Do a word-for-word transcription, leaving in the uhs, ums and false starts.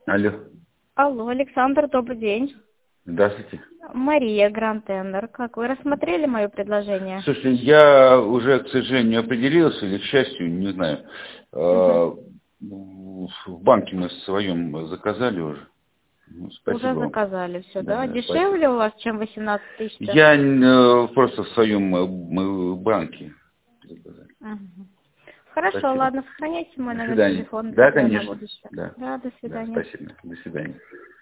Алло. Алло, Александр, добрый день. Здравствуйте. Мария, Гранд Тендер. Как вы рассмотрели мое предложение? Слушайте, я уже, к сожалению, определился, или к счастью, не знаю. Угу. В банке мы своем заказали уже. Ну, спасибо Уже вам. заказали все, Да, да? да, Дешевле спасибо. у вас, чем восемнадцать тысяч? Я э, просто в своем э, банке заказал. Угу. Хорошо, Спасибо. ладно, сохраняйте мой До номер свидания. телефона Да, тогда на конечно. будущее. Да. Да, до Да, свидания. спасибо. До свидания.